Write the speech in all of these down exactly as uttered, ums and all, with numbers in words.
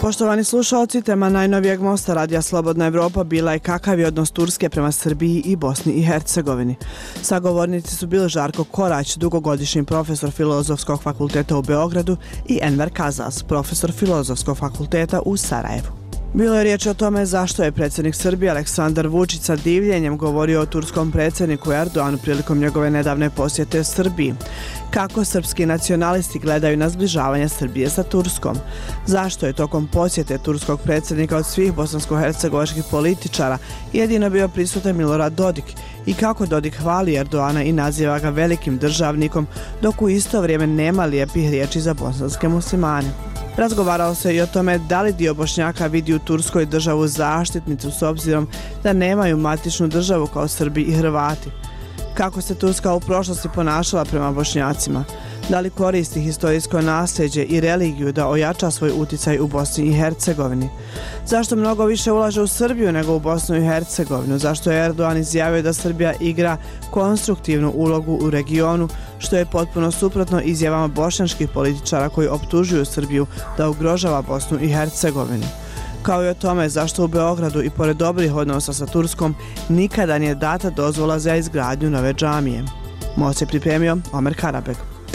Poštovani slušalci, tema najnovijeg mosta Radija Slobodna Evropa bila je kakav je odnos Turske prema Srbiji i Bosni i Hercegovini. Sagovornici su bili Žarko Korać, dugogodišnji profesor Filozofskog fakulteta u Beogradu, i Enver Kazas, profesor Filozofskog fakulteta u Sarajevu. Bilo je riječ o tome zašto je predsjednik Srbije Aleksandar Vučić sa divljenjem govorio o turskom predsjedniku Erdoganu prilikom njegove nedavne posjete Srbiji. Kako srpski nacionalisti gledaju na zbližavanje Srbije sa Turskom? Zašto je tokom posjete turskog predsjednika od svih bosansko-hercegovačkih političara jedino bio prisutan Milorad Dodik? I kako Dodik hvali Erdogana i naziva ga velikim državnikom, dok u isto vrijeme nema lijepih riječi za bosanske muslimane? Razgovaralo se i o tome da li dio Bošnjaka vidi u Turskoj državu zaštitnicu s obzirom da nemaju matičnu državu kao Srbi i Hrvati. Kako se Turska u prošlosti ponašala prema Bošnjacima? Da li koristi historijsko nasljeđe i religiju da ojača svoj uticaj u Bosni i Hercegovini? Zašto mnogo više ulaže u Srbiju nego u Bosnu i Hercegovinu? Zašto je Erdogan izjavio da Srbija igra konstruktivnu ulogu u regionu, što je potpuno suprotno izjavama bošnjačkih političara koji optužuju Srbiju da ugrožava Bosnu i Hercegovinu? Kao i o tome zašto u Beogradu i pored dobrih odnosa sa Turskom nikada nije data dozvola za izgradnju nove džamije. Most je pripremio Omer Karabeg.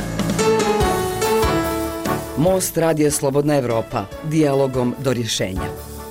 Most Radija Slobodna Evropa. Dijalogom do rješenja.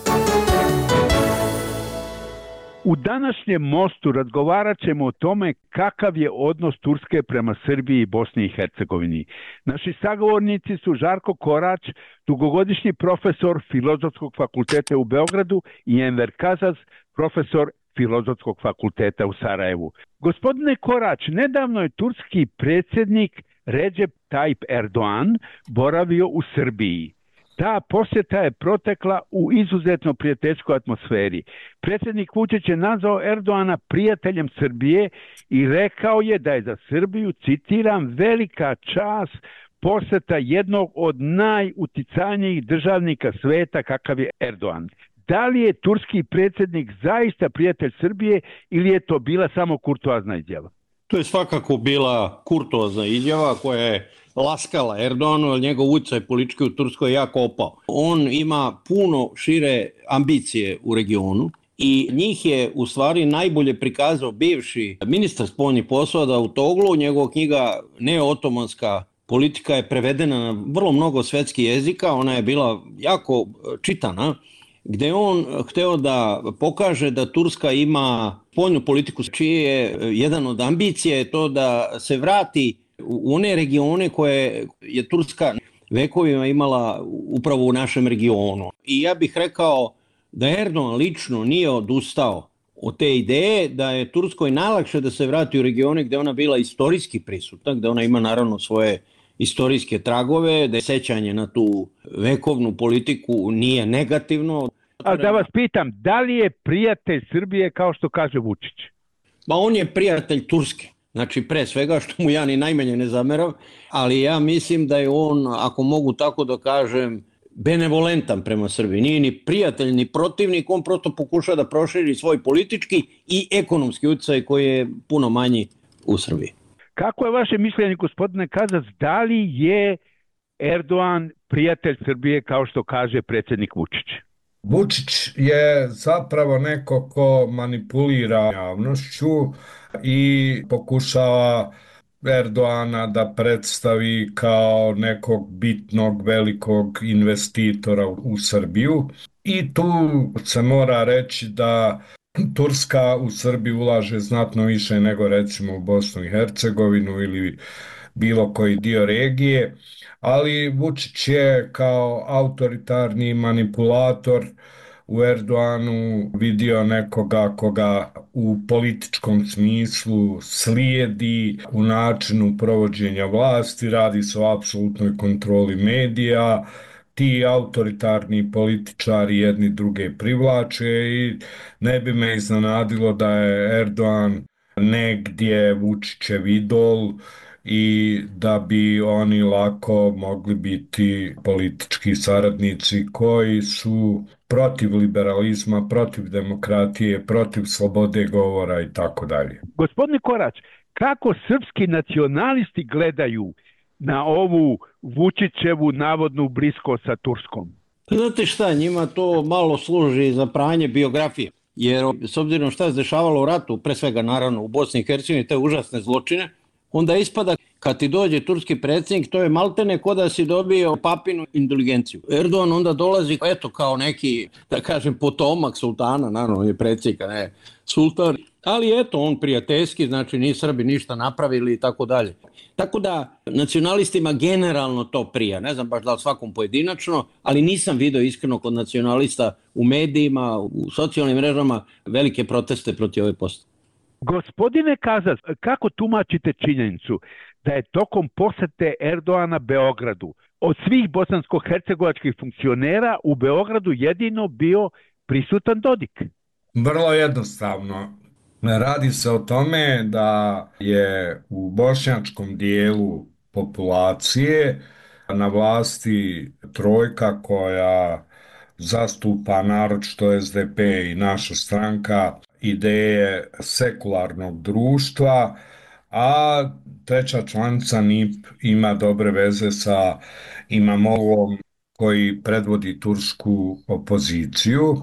U današnjem mostu razgovarat ćemo o tome kakav je odnos Turske prema Srbiji i Bosni i Hercegovini. Naši sagovornici su Žarko Korać, dugogodišnji profesor Filozofskog fakulteta u Beogradu, i Enver Kazas, profesor Filozofskog fakulteta u Sarajevu. Gospodine Korać, nedavno je turski predsjednik Recep Tayyip Erdogan boravio u Srbiji. Ta posjeta je protekla u izuzetno prijateljskoj atmosferi. Predsjednik Vučić je nazvao Erdogana prijateljem Srbije i rekao je da je za Srbiju, citiram, velika čast posjeta jednog od najuticajnijih državnika sveta kakav je Erdogan. Da li je turski predsjednik zaista prijatelj Srbije ili je to bila samo kurtoazna izjava? To je svakako bila kurtoazna izjava koja je laskala Erdoganu, jer njegov utjecaj politički u Turskoj je jako opao. On ima puno šire ambicije u regionu i njih je u stvari najbolje prikazao bivši ministar spoljnih poslova Davutoglu. Njegova knjiga Neootomanska politika je prevedena na vrlo mnogo svetskih jezika, ona je bila jako čitana, gdje je on hteo da pokaže da Turska ima spoljnu politiku, čiji je jedan od ambicija je to da se vrati u one regione koje je Turska vekovima imala upravo u našem regionu. I ja bih rekao da Erdogan lično nije odustao od te ideje, da je Turskoj najlakše da se vrati u regione gdje ona bila istorijski prisutna, gdje ona ima naravno svoje istorijske tragove, da je sećanje na tu vekovnu politiku nije negativno. A da vas pitam, da li je prijatelj Srbije kao što kaže Vučić? Pa on je prijatelj Turske. Znači, pre svega, što mu ja ni najmanje ne zameram, ali ja mislim da je on, ako mogu tako da kažem, benevolentan prema Srbiji. Nije ni prijatelj, ni protivnik, on prosto pokuša da proširi svoj politički i ekonomski utjecaj koji je puno manji u Srbiji. Kako je vaše mišljenje, gospodine Kazas, da li je Erdogan prijatelj Srbije kao što kaže predsjednik Vučić? Vučić je zapravo neko ko manipulira javnošću i pokušava Erdogana da predstavi kao nekog bitnog, velikog investitora u Srbiju. I tu se mora reći da Turska u Srbiji ulaže znatno više nego recimo u Bosnu i Hercegovinu ili bilo koji dio regije, ali Vučić je kao autoritarni manipulator u Erdoganu vidio nekoga koga u političkom smislu slijedi u načinu provođenja vlasti, radi se o apsolutnoj kontroli medija, ti autoritarni političari jedni druge privlače i ne bi me iznenadilo da je Erdogan negdje Vučićev idol i da bi oni lako mogli biti politički saradnici koji su protiv liberalizma, protiv demokratije, protiv slobode govora i tako dalje. Gospodine Korać, kako srpski nacionalisti gledaju na ovu Vučićevu navodnu bliskost sa Turskom? Znate šta, njima to malo služi za pranje biografije, jer s obzirom šta se dešavalo u ratu, pre svega naravno u Bosni i Hercegovini, te užasne zločine, onda ispada kad ti dođe turski predsjednik, to je maltene ko da si dobio papinu inteligenciju. Erdogan onda dolazi, eto, kao neki, da kažem, potomak sultana, naravno on je predsjednik, ne sultan, ali eto, on prijateljski, znači ni Srbi ništa napravili i tako dalje. Tako da nacionalistima generalno to prija, ne znam baš da li svakom pojedinačno, ali nisam video iskreno kod nacionalista u medijima, u socijalnim mrežama velike proteste protiv ove postave. Gospodine Kazas, kako tumačite činjenicu da je tokom posete Erdoana Beogradu od svih bosansko-hercegovačkih funkcionera u Beogradu jedino bio prisutan Dodik? Vrlo jednostavno. Radi se o tome da je u bošnjačkom dijelu populacije na vlasti trojka koja zastupa naročito S D P i naša stranka ideje sekularnog društva, a treća članica N I P ima dobre veze sa Imamogluom koji predvodi tursku opoziciju.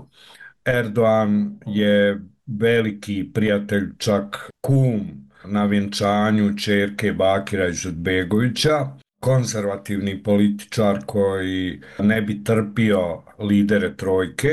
Erdogan je veliki prijatelj, čak kum na vjenčanju ćerke Bakira Izetbegovića, konzervativni političar koji ne bi trpio lidere trojke,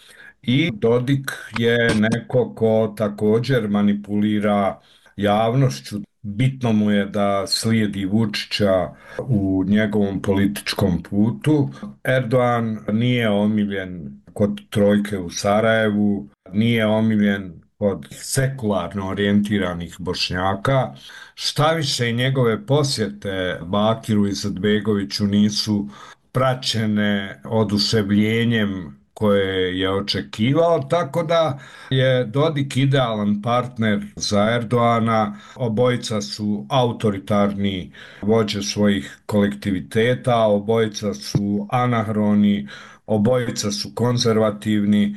i Dodik je neko ko također manipulira javnošću. Bitno mu je da slijedi Vučića u njegovom političkom putu. Erdogan nije omiljen kod trojke u Sarajevu, nije omiljen kod sekularno orijentiranih Bošnjaka. Štaviše, njegove posjete Bakiru Izetbegoviću nisu praćene oduševljenjem koje je očekivao, tako da je Dodik idealan partner za Erdoana. Obojica su autoritarni vođe svojih kolektiviteta, obojica su anahroni, obojica su konzervativni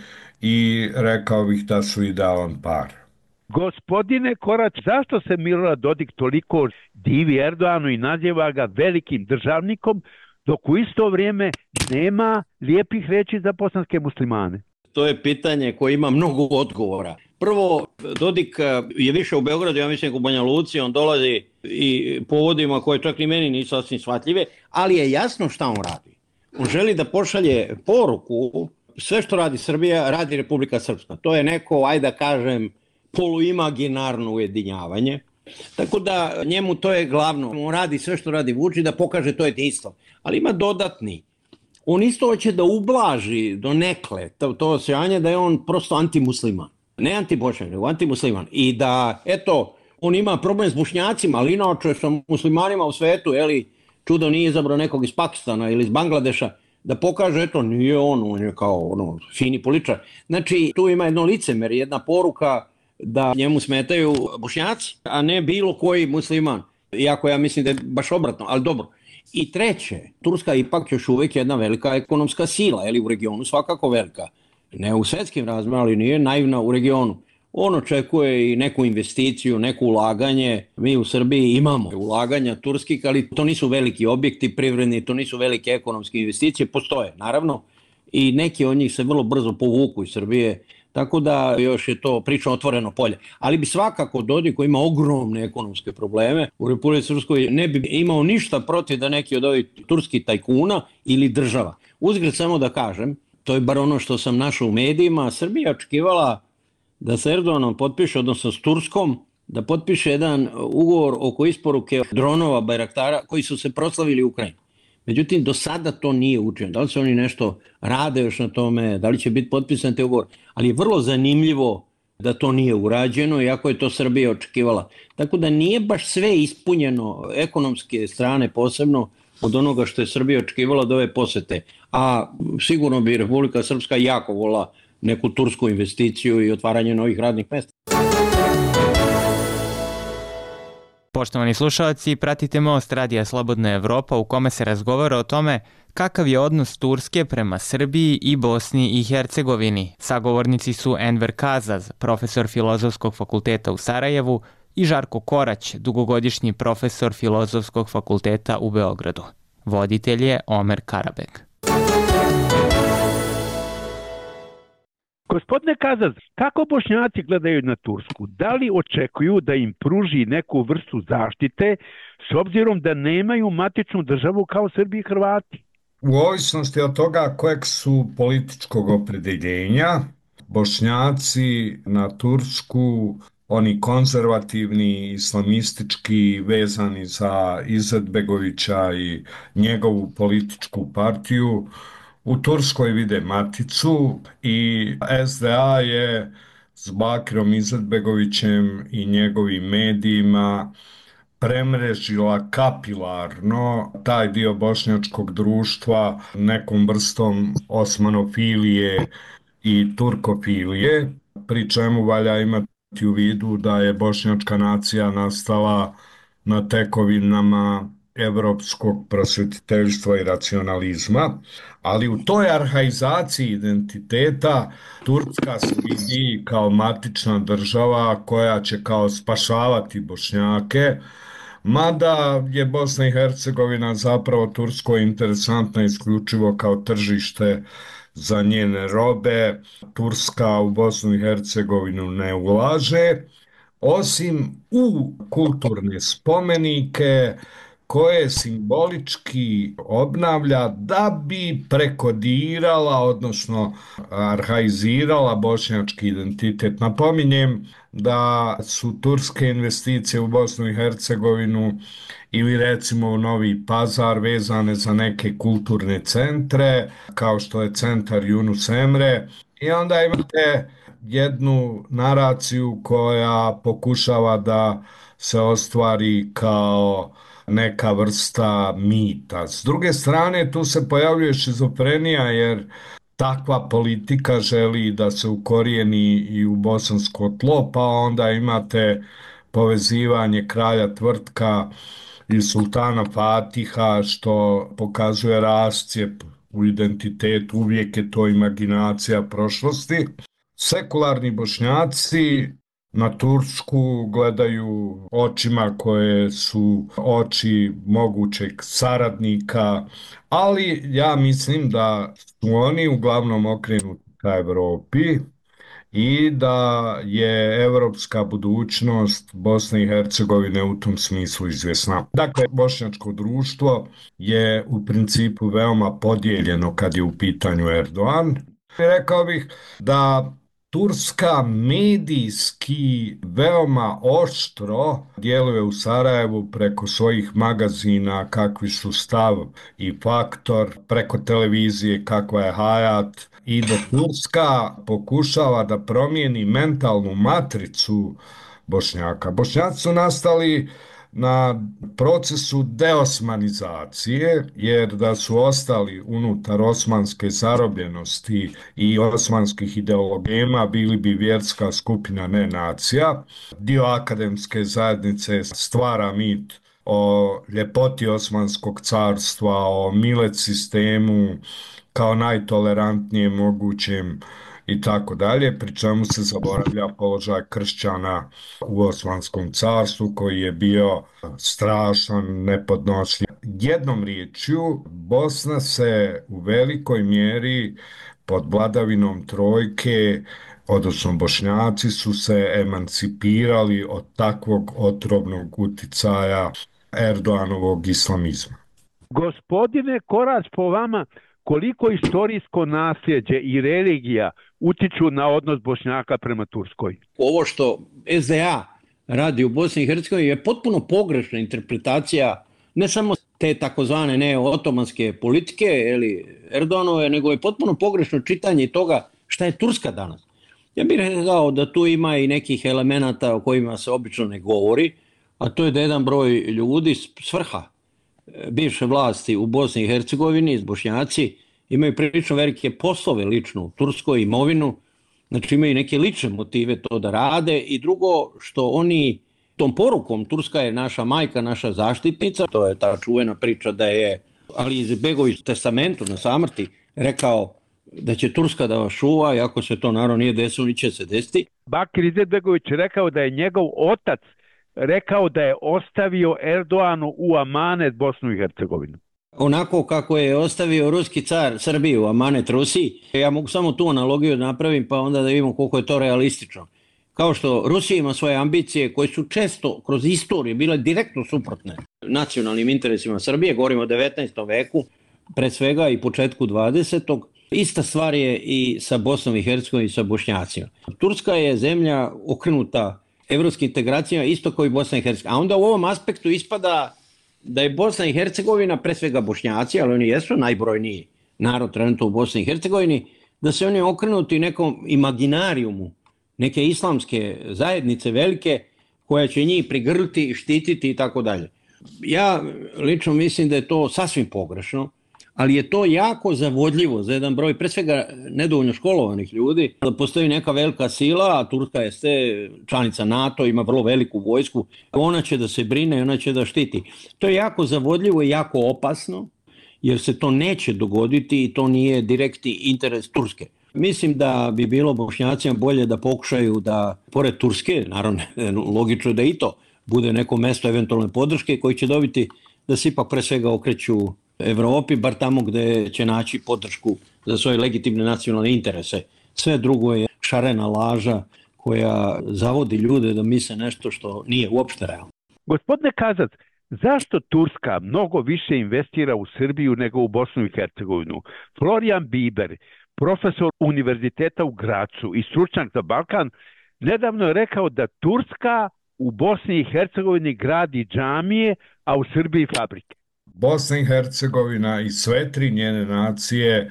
i rekao bih da su idealan par. Gospodine Korać, zašto se Milorad Dodik toliko divi Erdoanu i naziva ga velikim državnikom, dok u isto vrijeme nema lijepih reči za bosanske muslimane? To je pitanje koje ima mnogo odgovora. Prvo, Dodik je više u Beogradu, ja mislim u Banja Luci, on dolazi i povodima koje čak ni meni nisu sasvim shvatljive, ali je jasno šta on radi. On želi da pošalje poruku, sve što radi Srbija, radi Republika Srpska. To je neko, ajde da kažem, poluimaginarno ujedinjavanje. Tako da njemu to je glavno. On radi sve što radi Vučić da pokaže to jedinstvo. Ali ima dodatni. On isto hoće da ublaži do nekle to, to osjećanje da je on prosto antimusliman. Ne antibošnjak, nego antimusliman. I da, eto, on ima problem s Bošnjacima, ali inače sa muslimanima u svetu, jeli, čudo nije izabrao nekog iz Pakistana ili iz Bangladeša, da pokaže, eto, nije on, on je kao ono, fini političar. Znači, tu ima jedno licemerje, jedna poruka da njemu smetaju Bošnjaci, a ne bilo koji musliman. Iako ja mislim da je baš obratno, ali dobro. I treće, Turska ipak još uvijek jedna velika ekonomska sila, je li u regionu svakako velika. Ne u svetskim razmjerima, ali nije naivna u regionu. On očekuje i neku investiciju, neko ulaganje. Mi u Srbiji imamo ulaganja turskih, ali to nisu veliki objekti privredni, to nisu velike ekonomske investicije, postoje naravno. I neki od njih se vrlo brzo povuku iz Srbije, tako da još je to priča otvoreno polje. Ali bi svakako Dodik koji ima ogromne ekonomske probleme u Republici Srpskoj ne bi imao ništa protiv da neki od ovih turskih tajkuna ili država. Uzgred samo da kažem, to je bar ono što sam našao u medijima, Srbija očekivala da se Erdoganom potpiše, odnosno s Turskom, da potpiše jedan ugovor oko isporuke dronova Bajraktara koji su se proslavili u Ukrajini. Međutim, do sada to nije učinjeno. Da li se oni nešto rade još na tome, da li će biti potpisan te ugovor, ali je vrlo zanimljivo da to nije urađeno, iako je to Srbija očekivala. Tako da nije baš sve ispunjeno ekonomske strane, posebno od onoga što je Srbija očekivala od ove posete. A sigurno bi Republika Srpska jako volila neku tursku investiciju i otvaranje novih radnih mesta. Poštovani slušalci, pratite Most Radija Slobodna Evropa u kome se razgovara o tome kakav je odnos Turske prema Srbiji i Bosni i Hercegovini. Sagovornici su Enver Kazaz, profesor Filozofskog fakulteta u Sarajevu, i Žarko Korać, dugogodišnji profesor Filozofskog fakulteta u Beogradu. Voditelj je Omer Karabek. Gospodine Kazaz, kako Bošnjaci gledaju na Tursku? Da li očekuju da im pruži neku vrstu zaštite s obzirom da nemaju matičnu državu kao Srbi i Hrvati? U ovisnosti od toga kojeg su političkog opredjeljenja, Bošnjaci na Tursku, oni konzervativni, islamistički, vezani za Izetbegovića i njegovu političku partiju, u Turskoj vide maticu i S D A je s Bakirom Izetbegovićem i njegovim medijima premrežila kapilarno taj dio bošnjačkog društva nekom vrstom osmanofilije i turkofilije, pri čemu valja imati u vidu da je bošnjačka nacija nastala na tekovinama evropskog prosvjetiteljstva i racionalizma, ali u toj arhaizaciji identiteta Turska se vidi kao matična država koja će kao spašavati Bošnjake, mada je Bosna i Hercegovina zapravo Turskoj interesantna isključivo kao tržište za njene robe. Turska u Bosnu i Hercegovinu ne ulaže, osim u kulturne spomenike koje simbolički obnavlja da bi prekodirala, odnosno arhaizirala bošnjački identitet. Napominjem da su turske investicije u Bosnu i Hercegovinu ili recimo u Novi Pazar vezane za neke kulturne centre, kao što je centar Yunus Emre, i onda imate jednu naraciju koja pokušava da se ostvari kao neka vrsta mita. S druge strane, tu se pojavljuje šizofrenija, jer takva politika želi da se ukorijeni i u bosansko tlo, pa onda imate povezivanje kralja Tvrtka i sultana Fatiha, što pokazuje rascijep u identitetu, uvijek je to imaginacija prošlosti. Sekularni Bošnjaci na Tursku gledaju očima koje su oči mogućeg saradnika, ali ja mislim da su oni uglavnom okrenuti ka Evropi i da je evropska budućnost Bosne i Hercegovine u tom smislu izvjesna. Dakle, bošnjačko društvo je u principu veoma podijeljeno kad je u pitanju Erdogan. Rekao bih da Turska medijski veoma oštro djeluje u Sarajevu preko svojih magazina kakvi su Stav i Faktor, preko televizije kakva je Hayat, i da Turska pokušava da promijeni mentalnu matricu Bošnjaka. Bošnjaci su nastali na procesu deosmanizacije, jer da su ostali unutar osmanske zarobljenosti i osmanskih ideologema bili bi vjerska skupina, ne nacija. Dio akademske zajednice stvara mit o ljepoti Osmanskog carstva, o milet sistemu kao najtolerantnijem mogućem i tako dalje, pri čemu se zaboravlja položaj kršćana u Osmanskom carstvu koji je bio strašan, nepodnošljiv. Jednom riječju, Bosna se u velikoj mjeri pod vladavinom trojke, odnosno Bošnjaci su se emancipirali od takvog otrovnog uticaja Erdoganovog islamizma. Gospodine Korać, po vama, koliko istorijsko nasljeđe i religija utiču na odnos Bošnjaka prema Turskoj? Ovo što S D A radi u Bosni i Hercegovini je potpuno pogrešna interpretacija ne samo te takozvane neo-otomanske politike ili Erdoganove, nego je potpuno pogrešno čitanje toga šta je Turska danas. Ja bih rekao da tu ima i nekih elemenata o kojima se obično ne govori, a to je da jedan broj ljudi s vrha bivše vlasti u Bosni i Hercegovini, Bošnjaci, imaju prilično velike poslove lično u Turskoj, imovinu, znači imaju neke lične motive to da rade, i drugo što oni tom porukom Turska je naša majka, naša zaštitnica, to je ta čuvena priča da je Ali Izetbegović u testamentu na samrti rekao da će Turska da vas čuva, i ako se to naravno nije desilo, ni će se desiti. Bakir Izetbegović rekao da je njegov otac rekao da je ostavio Erdoganu u amanet Bosnu i Hercegovinu. onako kako je ostavio ruski car Srbiju, amanet Rusiji. Ja mogu samo tu analogiju da napravim pa onda da vidimo koliko je to realistično. Kao što Rusija ima svoje ambicije koje su često kroz istoriju bile direktno suprotne nacionalnim interesima Srbije, govorimo o devetnaestom veku, pred svega i početku dvadesetog. Ista stvar je i sa Bosnom i Hercegovinom i sa Bošnjacima. Turska je zemlja okrenuta evropskim integracijama isto kao i Bosna i Hercegovina. A onda u ovom aspektu ispada da je Bosna i Hercegovina, pre svega Bošnjaci, ali oni jesu najbrojniji narod trenutno u Bosni i Hercegovini, da se oni okrenuti nekom imaginarijumu, neke islamske zajednice velike koja će njih prigrliti, štititi i tako dalje. Ja lično mislim da je to sasvim pogrešno, ali je to jako zavodljivo za jedan broj, pre svega nedovoljno školovanih ljudi, da postoji neka velika sila, a Turska je ste članica NATO, ima vrlo veliku vojsku, ona će da se brine, ona će da štiti. To je jako zavodljivo i jako opasno, jer se to neće dogoditi i to nije direktni interes Turske. Mislim da bi bilo Bošnjacima bolje da pokušaju da, pored Turske, naravno logično da i to bude neko mesto eventualne podrške koji će dobiti da se ipak pre svega okreću Evropi, bar tamo gde će naći podršku za svoje legitimne nacionalne interese. Sve drugo je šarena laža koja zavodi ljude da misle nešto što nije uopšte realno. Gospodine Kazac, zašto Turska mnogo više investira u Srbiju nego u Bosnu i Hercegovinu? Florijan Biber, profesor univerziteta u Gracu i stručnjak za Balkan, nedavno je rekao da Turska u Bosni i Hercegovini gradi džamije, a u Srbiji fabrike. Bosna i Hercegovina i sve tri njene nacije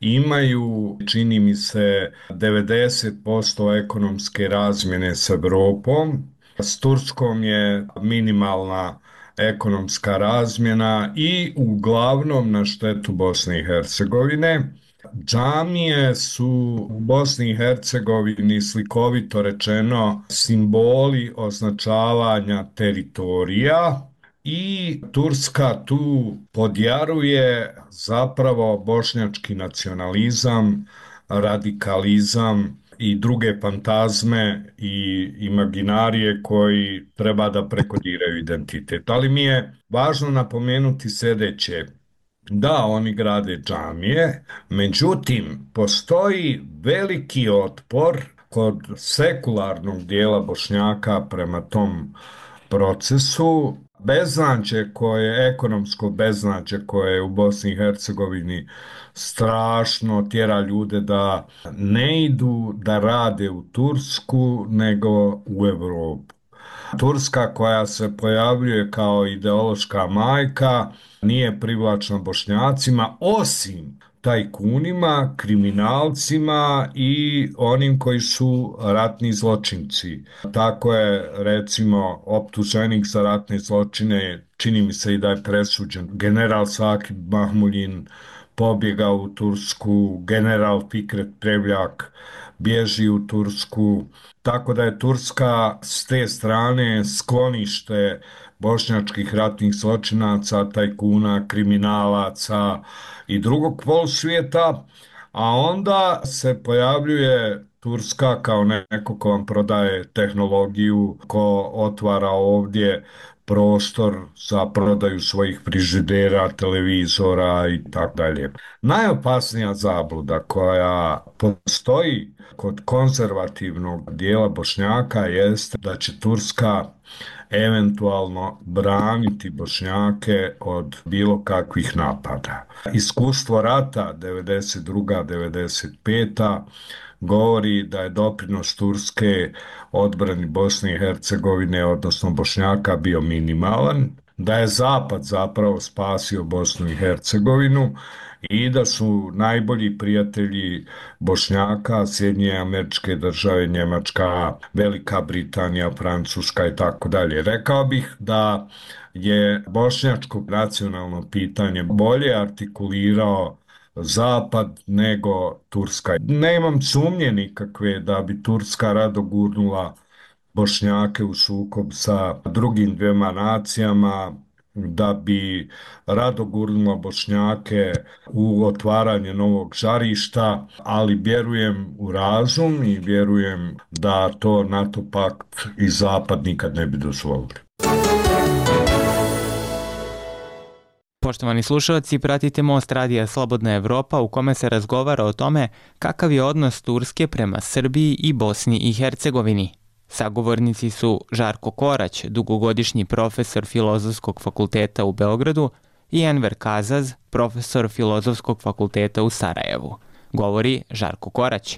imaju, čini mi se, devedeset posto ekonomske razmjene s Evropom. S Turskom je minimalna ekonomska razmjena i uglavnom na štetu Bosne i Hercegovine. Džamije su u Bosni i Hercegovini, slikovito rečeno, simboli označavanja teritorija i Turska tu podjaruje zapravo bošnjački nacionalizam, radikalizam i druge fantazme i imaginarije koji treba da prekodiraju identitet. Ali mi je važno napomenuti sljedeće. Da, oni grade džamije, međutim, postoji veliki otpor kod sekularnog dijela Bošnjaka prema tom procesu. Beznađe koje, ekonomsko beznađe koje je u Bosni i Hercegovini strašno tjera ljude da ne idu da rade u Tursku nego u Evropu. Turska koja se pojavljuje kao ideološka majka nije privlačna Bošnjacima osim tajkunima, kriminalcima i onim koji su ratni zločinci. Tako je recimo optuženik za ratne zločine, čini mi se i da je presuđen, general Sakip Mahmuljin pobjegao u Tursku, general Fikret Prevljak bježi u Tursku, tako da je Turska s te strane sklonište bošnjačkih ratnih zločinaca, tajkuna, kriminalaca i drugog polusvijeta, a onda se pojavljuje Turska kao neko ko vam prodaje tehnologiju, ko otvara ovdje prostor za prodaju svojih frižidera, televizora i tako dalje. Najopasnija zabluda koja postoji kod konzervativnog dijela Bošnjaka jeste da će Turska eventualno braniti Bošnjake od bilo kakvih napada. Iskustvo rata devedeset druga devedeset peta govori da je doprinos Turske odbrani Bosne i Hercegovine, odnosno Bošnjaka, bio minimalan, da je Zapad zapravo spasio Bosnu i Hercegovinu i da su najbolji prijatelji Bošnjaka Sjedinjene Američke Države, Njemačka, Velika Britanija, Francuska i tako dalje. Rekao bih da je bošnjačko nacionalno pitanje bolje artikulirao Zapad nego Turska. Nemam sumnje nikakve da bi Turska rado gurnula Bošnjake u sukob sa drugim dvema nacijama, da bi rado gurnula Bošnjake u otvaranje novog žarišta, ali vjerujem u razum i vjerujem da to NATO pakt i Zapad nikad ne bi dozvolili. Poštovani slušalci, pratite Most radija Slobodna Evropa u kome se razgovara o tome kakav je odnos Turske prema Srbiji i Bosni i Hercegovini. Sagovornici su Žarko Korać, dugogodišnji profesor Filozofskog fakulteta u Beogradu, i Enver Kazaz, profesor Filozofskog fakulteta u Sarajevu. Govori Žarko Korać.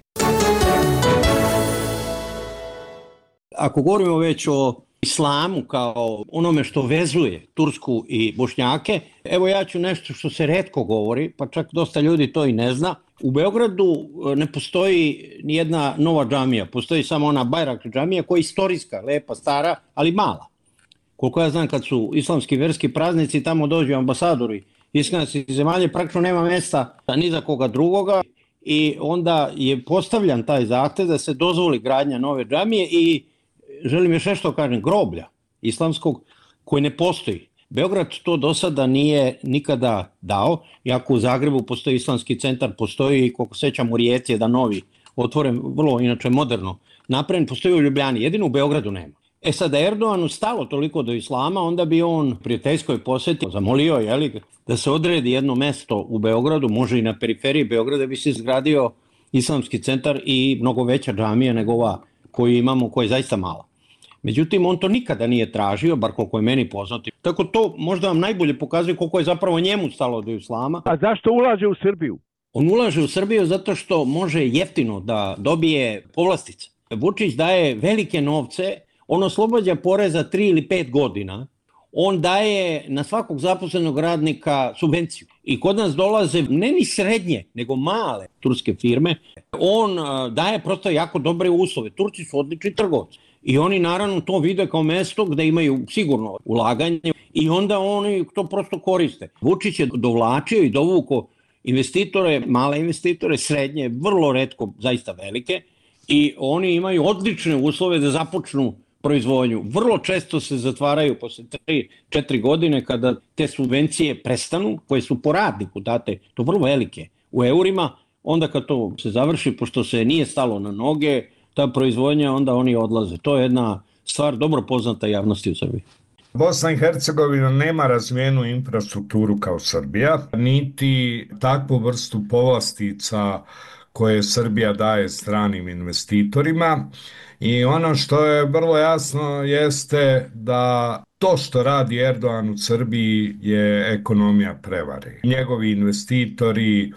Ako govorimo već o islamu kao onome što vezuje Tursku i Bošnjake, evo ja ću nešto što se retko govori, pa čak dosta ljudi to i ne zna. U Beogradu ne postoji nijedna nova džamija, postoji samo ona Bajrak džamija koja je istorijska, lepa, stara, ali mala. Koliko ja znam, kad su islamski verski praznici, tamo dođu ambasadori islamskih zemalja, praktično nema mesta ni za koga drugoga i onda je postavljan taj zahtev da se dozvoli gradnja nove džamije i želim još nešto kažem, groblja islamskog koji ne postoji. Beograd to do sada nije nikada dao, iako u Zagrebu postoji islamski centar, postoji i koliko sećam u Rijeci jedan novi, otvoren, vrlo inače moderno napravljen, postoji u Ljubljani, jedino u Beogradu nema. E sad, da Erdoganu stalo toliko do islama, onda bi on prijateljskoj poseti zamolio jeli, da se odredi jedno mesto u Beogradu, može i na periferiji Beograda, bi se izgradio islamski centar i mnogo veća džamija nego ova koju imamo, koja je zaista mala. Međutim, on to nikada nije tražio, bar koliko je meni poznati. Tako to možda vam najbolje pokazuje koliko je zapravo njemu stalo do islama. A zašto ulaže u Srbiju? On ulaže u Srbiju zato što može jeftino da dobije povlastice. Vučić daje velike novce, on oslobađa poreza tri ili pet godina, on daje na svakog zaposlenog radnika subvenciju. I kod nas dolaze ne ni srednje, nego male turske firme. On daje prosto jako dobre uslove. Turci su odlični trgovci. I oni naravno to vide kao mesto gde imaju sigurno ulaganje i onda oni to prosto koriste. Vučić je dovlačio i dovuko investitore, male investitore, srednje, vrlo retko, zaista velike, i oni imaju odlične uslove da započnu proizvodnju. Vrlo često se zatvaraju posle tri četiri godine kada te subvencije prestanu, koje su po radniku date, to vrlo velike, u eurima, onda kad to se završi, pošto se nije stalo na noge, ta proizvodnja, onda oni odlaze. To je jedna stvar dobro poznata javnosti u Srbiji. Bosna i Hercegovina nema razvijenu infrastrukturu kao Srbija, niti takvu vrstu povlastica koje Srbija daje stranim investitorima. I ono što je vrlo jasno jeste da to što radi Erdogan u Srbiji je ekonomija prevare. Njegovi investitori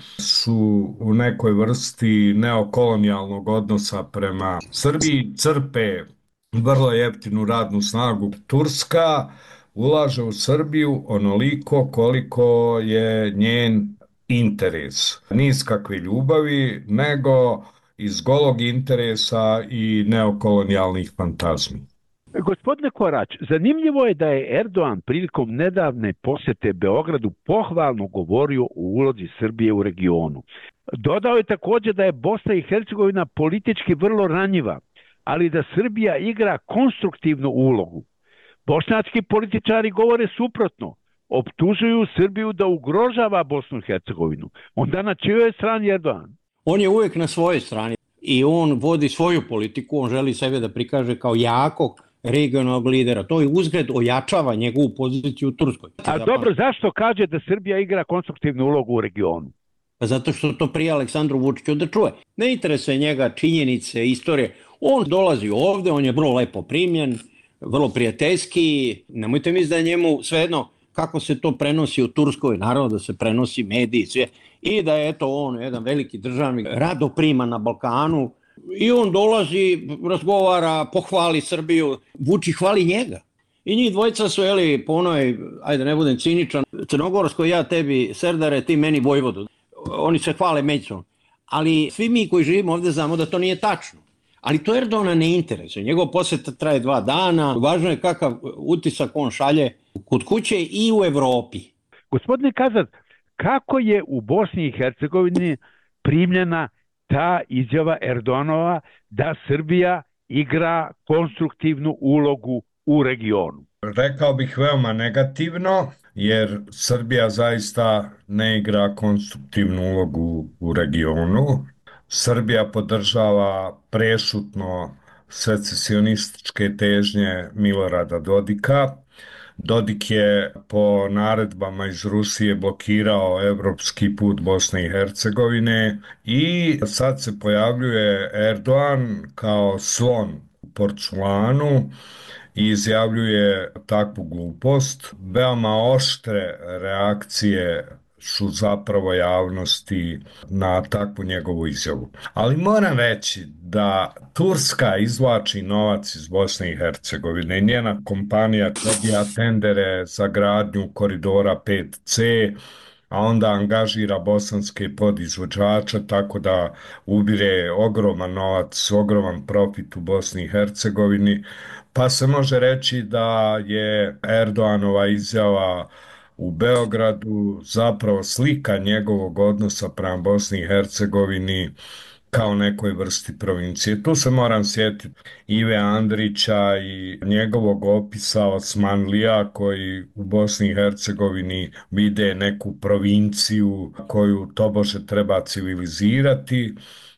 su u nekoj vrsti neokolonijalnog odnosa prema Srbiji, crpe vrlo jeftinu radnu snagu. Turska ulaže u Srbiju onoliko koliko je njen interes. Ni iz kakve ljubavi, nego iz golog interesa i neokolonijalnih fantazmi. Gospodine Korać, zanimljivo je da je Erdogan prilikom nedavne posete Beogradu pohvalno govorio o ulozi Srbije u regionu. Dodao je također da je Bosna i Hercegovina politički vrlo ranjiva, ali da Srbija igra konstruktivnu ulogu. Bošnjački političari govore suprotno, optužuju Srbiju da ugrožava Bosnu i Hercegovinu. Onda na čijoj je strani Erdogan? On je uvijek na svojoj strani i on vodi svoju politiku, on želi sebe da prikaže kao jakog regionalnog lidera. To je uzgled ojačava njegovu poziciju u Turskoj. A dobro, zašto kaže da Srbija igra konstruktivnu ulogu u regionu? Zato što to prije Aleksandru Vučiću da čuje. Ne interesuje njega činjenice, istorije. On dolazi ovde, on je vrlo lepo primljen, vrlo prijateljski. Nemojte misliti da je njemu svejedno kako se to prenosi u Turskoj, naravno da se prenosi mediji, sve, i da je eto on jedan veliki državnik, rado prima na Balkanu, i on dolazi, razgovara, pohvali Srbiju, Vučić hvali njega. I njih dvojica su, jeli, po onoj, ajde ne budem ciničan, crnogorskoj, ja tebi Serdare, ti meni Vojvodu. Oni se hvale međusobno. Ali svi mi koji živimo ovde znamo da to nije tačno. Ali to Erdogana ne interesuje. Njegov posjeta traje dva dana. Važno je kakav utisak on šalje kod kuće i u Evropi. Gospodine Kazad, kako je u Bosni i Hercegovini primljena ta izjava Erdoganova da Srbija igra konstruktivnu ulogu u regionu? Rekao bih veoma negativno, jer Srbija zaista ne igra konstruktivnu ulogu u regionu. Srbija podržava prešutno secesionističke težnje Milorada Dodika. Dodik je po naredbama iz Rusije blokirao evropski put Bosne i Hercegovine i sad se pojavljuje Erdogan kao slon u porculanu i izjavljuje takvu glupost. Veoma oštre reakcije su zapravo javnosti na takvu njegovu izjavu. Ali moram reći da Turska izvlači novac iz Bosne i Hercegovine. Njena kompanija dobija tendere za gradnju koridora pet ce, a onda angažira bosanske podizvođače, tako da ubire ogroman novac, ogroman profit u Bosni i Hercegovini. Pa se može reći da je Erdoganova izjava u Beogradu zapravo slika njegovog odnosa prema Bosni i Hercegovini kao nekoj vrsti provincije. Tu se moram sjetiti Ive Andrića i njegovog opisa Osmanlija koji u Bosni i Hercegovini vide neku provinciju koju tobože treba civilizirati.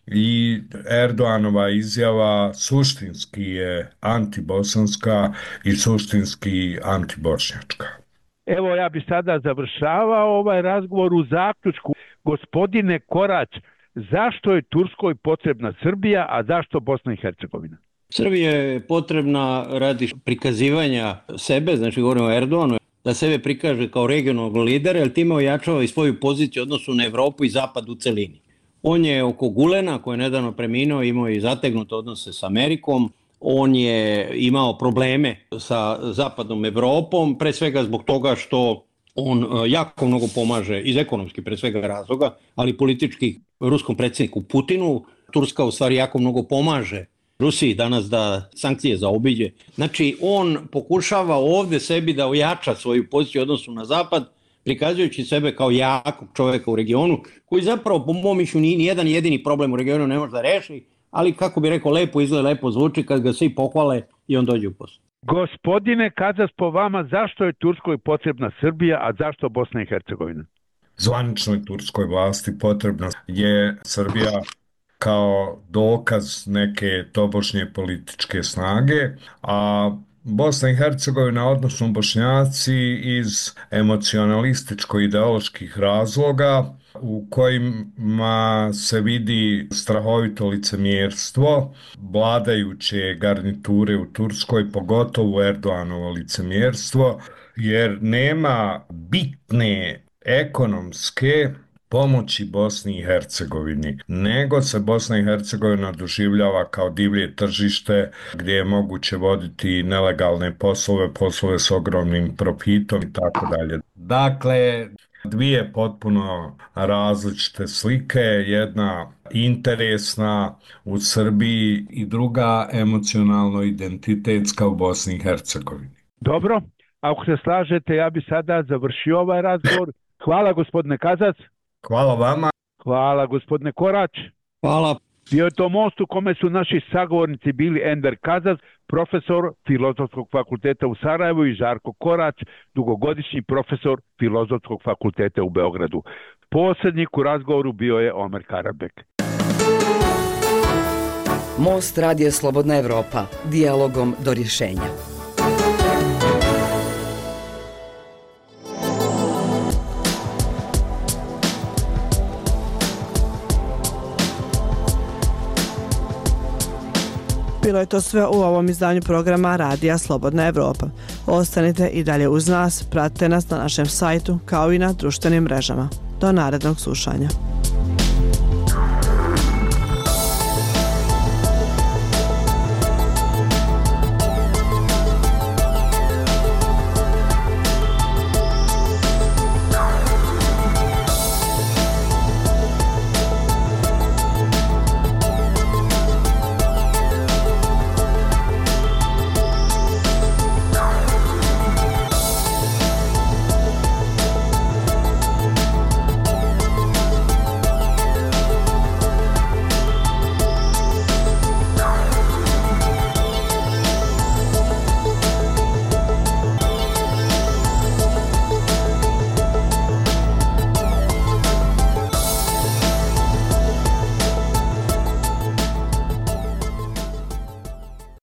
I Erdoganova izjava suštinski je antibosanska i suštinski antibošnjačka. Evo, ja bi sada završavao ovaj razgovor u zaključku. Gospodine Korać, zašto je Turskoj potrebna Srbija, a zašto Bosna i Hercegovina? Srbija je potrebna radi prikazivanja sebe, znači govorimo o Erdoganu, da sebe prikaže kao regionalnog lidera, jer time ojačava i svoju poziciju u odnosu na Evropu i Zapad u celini. On je oko Gulena, koji je nedavno preminuo, imao i zategnute odnose s Amerikom. On je imao probleme sa zapadnom Evropom, pre svega zbog toga što on jako mnogo pomaže iz ekonomskih pre svega razloga, ali politički ruskom predsjedniku Putinu. Turska u stvari jako mnogo pomaže Rusiji danas da sankcije zaobiđe. Znači on pokušava ovdje sebi da ojača svoju poziciju u odnosu na zapad, prikazujući sebe kao jakog čovjeka u regionu, koji zapravo po mom mišljenju ni jedan jedini problem u regionu ne može da reši, ali kako bi rekao, lepo izgleda, lepo zvuči kad ga svi pohvale i on dođe u posao. Gospodine Kazas, po vama, zašto je Turskoj potrebna Srbija, a zašto Bosna i Hercegovina? Zvaničnoj turskoj vlasti potrebna je Srbija kao dokaz neke tobožnje političke snage, a Bosna i Hercegovina, odnosno Bošnjaci, iz emocionalističko-ideoloških razloga u kojima se vidi strahovito licemjerstvo vladajuće garniture u Turskoj, pogotovo Erdoganovo licemjerstvo, jer nema bitne ekonomske pomoći Bosni i Hercegovini, nego se Bosna i Hercegovina doživljava kao divlje tržište gdje je moguće voditi nelegalne poslove, poslove s ogromnim profitom i tako dalje. Dakle, dvije potpuno različite slike, jedna interesna u Srbiji i druga emocionalno identitetska u Bosni i Hercegovini. Dobro, ako se slažete, ja bi sada završio ovaj razgovor. Hvala gospodine Kazac. Hvala vama. Hvala gospodine Korać. Hvala. Bio je to most u kome su naši sagovornici bili Enver Kazac, profesor Filozofskog fakulteta u Sarajevu, i Žarko Korać, dugogodišnji profesor Filozofskog fakulteta u Beogradu. Posrednik u razgovoru bio je Omer Karabek. Most Radija Slobodna Evropa. Dijalogom do rješenja. Bilo je to sve u ovom izdanju programa Radija Slobodna Evropa. Ostanite i dalje uz nas, pratite nas na našem sajtu kao i na društvenim mrežama. Do narednog slušanja.